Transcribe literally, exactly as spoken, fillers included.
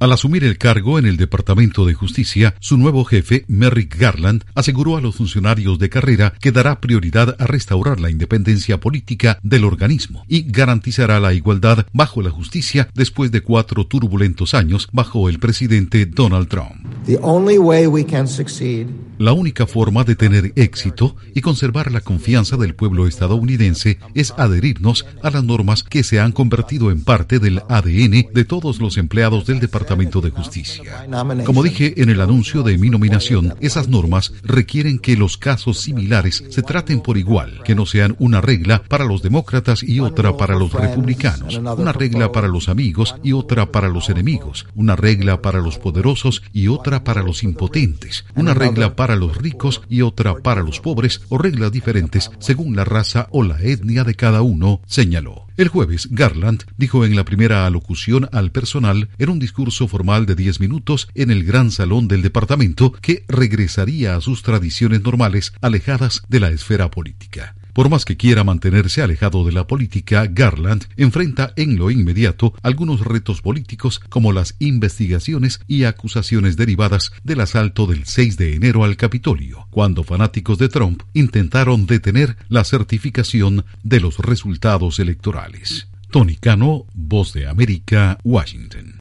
Al asumir el cargo en el Departamento de Justicia, su nuevo jefe, Merrick Garland, aseguró a los funcionarios de carrera que dará prioridad a restaurar la independencia política del organismo y garantizará la igualdad bajo la justicia después de cuatro turbulentos años bajo el presidente Donald Trump. The only way we can succeed La única forma de tener éxito y conservar la confianza del pueblo estadounidense es adherirnos a las normas que se han convertido en parte del A D N de todos los empleados del Departamento de Justicia. Como dije en el anuncio de mi nominación, esas normas requieren que los casos similares se traten por igual, que no sean una regla para los demócratas y otra para los republicanos, una regla para los amigos y otra para los enemigos, una regla para los poderosos y otra para los impotentes, una regla para los ricos y otra para los pobres, o reglas diferentes según la raza o la etnia de cada uno, señaló. El jueves, Garland dijo en la primera alocución al personal, en un discurso formal de diez minutos en el gran salón del departamento, que regresaría a sus tradiciones normales alejadas de la esfera política. Por más que quiera mantenerse alejado de la política, Garland enfrenta en lo inmediato algunos retos políticos como las investigaciones y acusaciones derivadas del asalto del seis de enero al Capitolio, cuando fanáticos de Trump intentaron detener la certificación de los resultados electorales. Tony Cano, Voz de América, Washington.